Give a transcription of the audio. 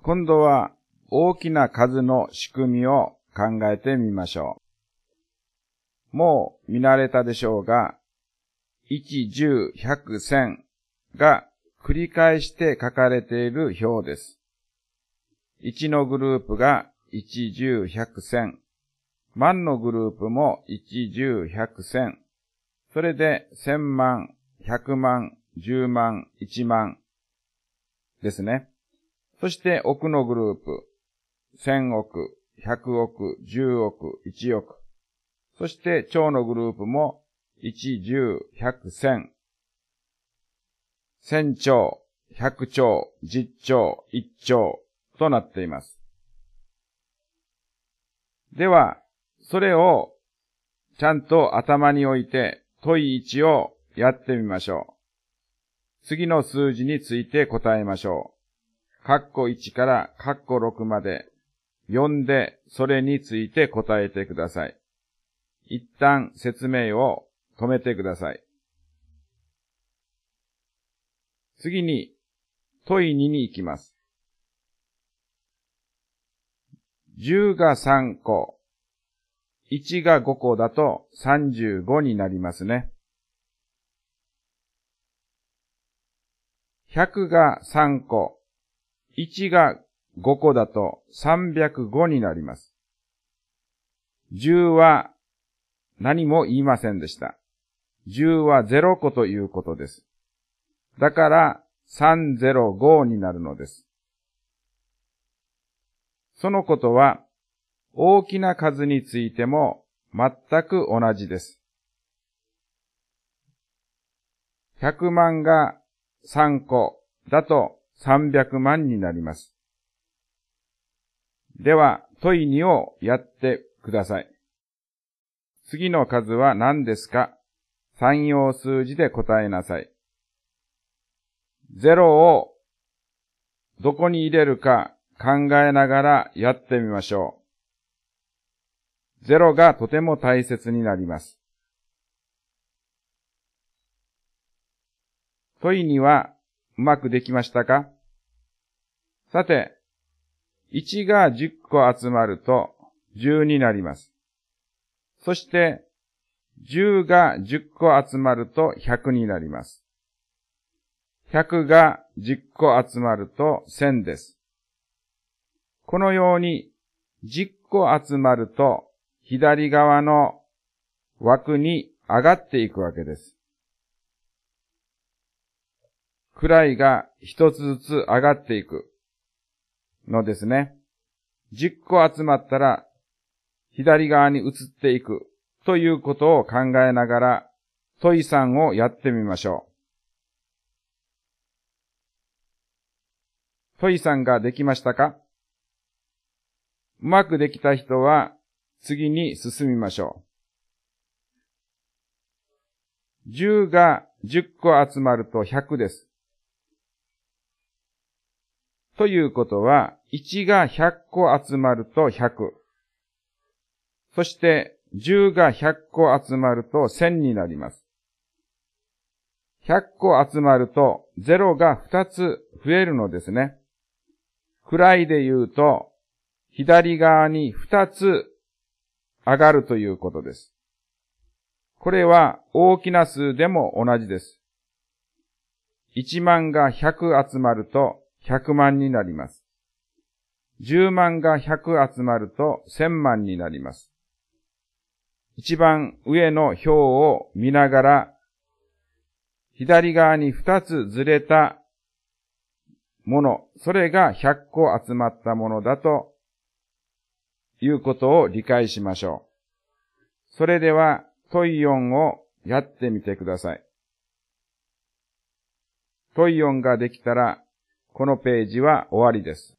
今度は大きな数の仕組みを考えてみましょう。もう見慣れたでしょうが、1、10、100、1000が繰り返して書かれている表です。1のグループが1、10、100、1000。万のグループも1、10、100、1000。それで1000万、100万、10万、1万ですね。そして億のグループ、1000億、100億、10億、1億。そして兆のグループも1、10、100、1000。1000兆、100兆、10兆、1兆となっています。では、それをちゃんと頭に置いて問い1をやってみましょう。次の数字について答えましょう。括弧1から括弧6まで読んでそれについて答えてください。一旦説明を止めてください。次に問い2に行きます。10が3個、1が5個だと35になりますね。100が3個、1が5個だと305になります。10は何も言いませんでした。10は0個ということです。だから305になるのです。そのことは大きな数についても全く同じです。100万が3個だと300万になります。では問い2をやってください。次の数は何ですか？3要数字で答えなさい。0をどこに入れるか考えながらやってみましょう。0がとても大切になります。問いにはうまくできましたか？さて、1が10個集まると10になります。そして、10が10個集まると100になります。100が10個集まると1000です。このように10個集まると左側の枠に上がっていくわけです。位が一つずつ上がっていくのですね。10個集まったら左側に移っていくということを考えながら問い3をやってみましょう。問い3ができましたか？うまくできた人は次に進みましょう。10が10個集まると100です。ということは、1が100個集まると100。そして、10が100個集まると1000になります。100個集まると0が2つ増えるのですね。位で言うと、左側に2つ上がるということです。これは大きな数でも同じです。1万が100集まると100万になります。10万が100集まると1000万になります。一番上の表を見ながら、左側に2つずれたもの、それが100個集まったものだということを理解しましょう。それでは問い4をやってみてください。問い4ができたら、このページは終わりです。